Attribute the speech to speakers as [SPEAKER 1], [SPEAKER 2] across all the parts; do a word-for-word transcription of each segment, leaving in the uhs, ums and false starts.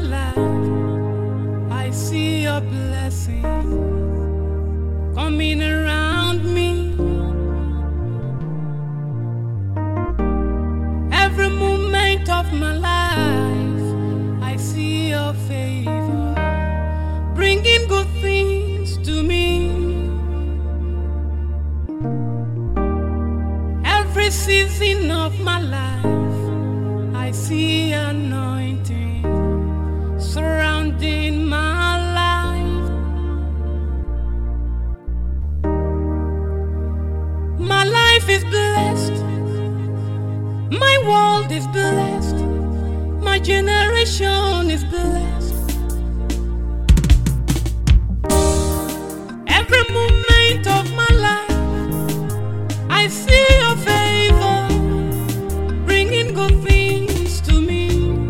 [SPEAKER 1] life, I see your blessing coming around me. Every moment of my life, I see your favor bringing good things to me. Every season of my life, I see anointing surrounding my life. My life is blessed. My world is blessed. My generation is blessed. Every moment of my life, I see your favor bringing good things to me.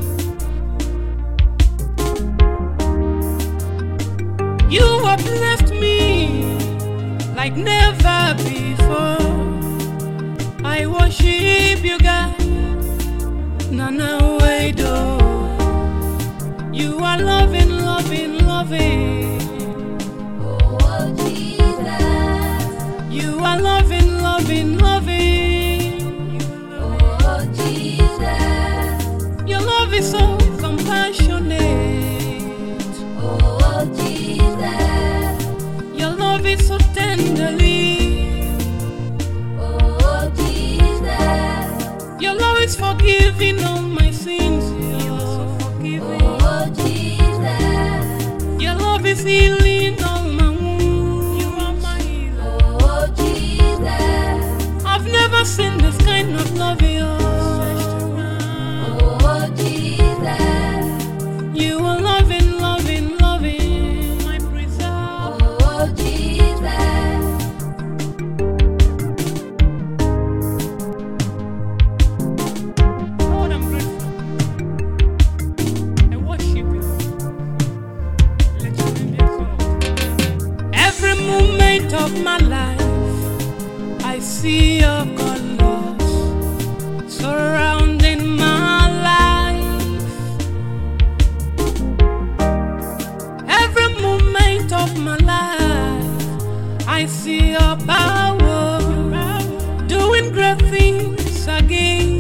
[SPEAKER 1] You have blessed me like never before. I worship you, God. Nana Wedo. You are loving, loving, loving.
[SPEAKER 2] Oh, Jesus.
[SPEAKER 1] You are loving, loving, loving.
[SPEAKER 2] Oh, Jesus.
[SPEAKER 1] Your love is so compassionate.
[SPEAKER 2] Oh, Jesus.
[SPEAKER 1] Your love is so tenderly.
[SPEAKER 2] Oh, Jesus.
[SPEAKER 1] Your love is forgiving all my sins. You are so forgiving.
[SPEAKER 2] Oh, Jesus.
[SPEAKER 1] Your love is healing all my wounds. You are my healer.
[SPEAKER 2] Oh, Jesus.
[SPEAKER 1] I've never seen this kind of love in yours.
[SPEAKER 2] Oh, Jesus.
[SPEAKER 1] You are loving, loving, loving, my preserve.
[SPEAKER 2] Oh, Jesus.
[SPEAKER 1] Lord, I'm grateful. I worship you. Let your name be exalted. Every moment of my life, I see your colors surrounding my life. Every moment of my life, I see your power doing great things again.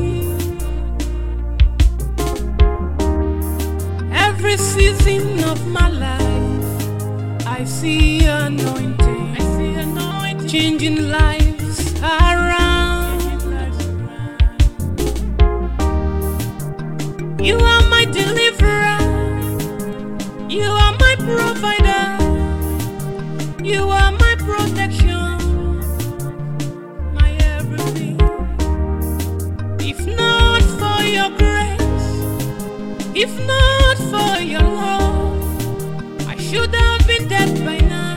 [SPEAKER 1] Every season of my life, I see anointing, I see anointing changing lives around. You are my deliverer. You are my provider. You are my protection, my everything. If not for your grace, if not for your love, I should have been dead by now.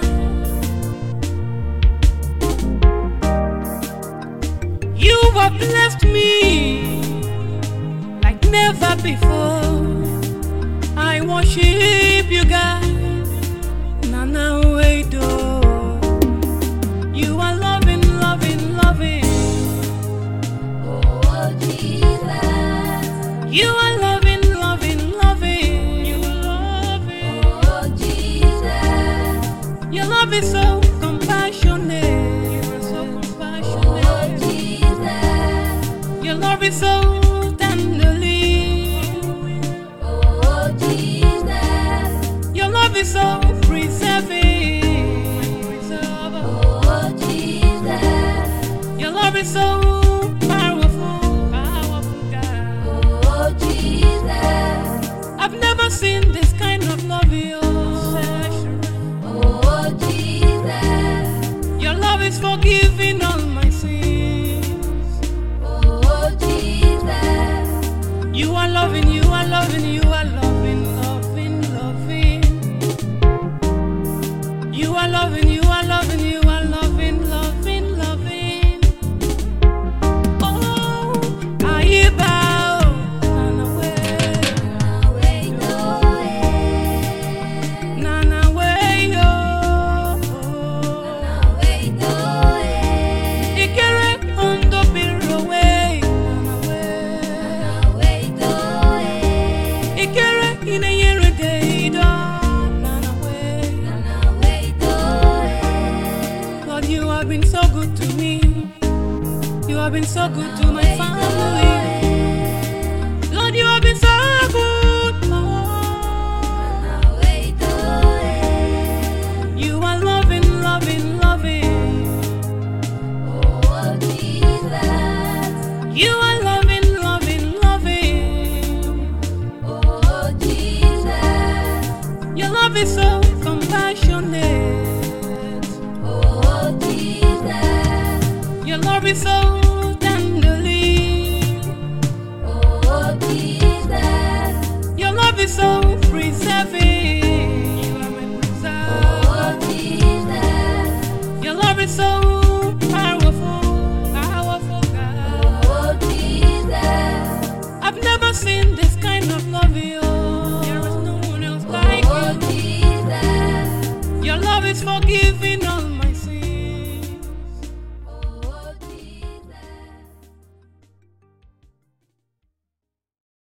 [SPEAKER 1] You have blessed me like never before. I worship you, God. Nana Wedo. You are loving, loving, loving.
[SPEAKER 2] Oh, Jesus.
[SPEAKER 1] You are loving, loving, loving. You are loving.
[SPEAKER 2] Oh, Jesus.
[SPEAKER 1] Your love is so compassionate. You are so
[SPEAKER 2] Oh,
[SPEAKER 1] compassionate.
[SPEAKER 2] Jesus.
[SPEAKER 1] Your love is so tenderly.
[SPEAKER 2] Oh, Jesus.
[SPEAKER 1] Your love is so preserving.
[SPEAKER 2] Oh, Jesus.
[SPEAKER 1] Your love is so powerful, powerful, God.
[SPEAKER 2] Oh, Jesus.
[SPEAKER 1] I've never seen this kind of love in yours.
[SPEAKER 2] Oh, Jesus.
[SPEAKER 1] Your love is forgiving all my sins.
[SPEAKER 2] Oh, Jesus.
[SPEAKER 1] You are loving, you are loving, you are loving, loving, loving. You are loving, you are loving, you are loving, loving, loving. You have been so good to my family. Lord, you have been so good, Lord. You are loving, loving, loving.
[SPEAKER 2] Oh, Jesus.
[SPEAKER 1] You are loving, loving, loving.
[SPEAKER 2] Oh, Jesus.
[SPEAKER 1] Your love is so compassionate.
[SPEAKER 2] Oh, Jesus.
[SPEAKER 1] Your love is so tenderly.
[SPEAKER 2] Oh, Jesus.
[SPEAKER 1] Your love is so preserving. You are my preserver.
[SPEAKER 2] Oh, Jesus.
[SPEAKER 1] Your love is so powerful, powerful God.
[SPEAKER 2] Oh, Jesus.
[SPEAKER 1] I've never seen this kind of love. You. There is no one else like
[SPEAKER 2] Oh,
[SPEAKER 1] you.
[SPEAKER 2] Jesus.
[SPEAKER 1] Your love is forgiving.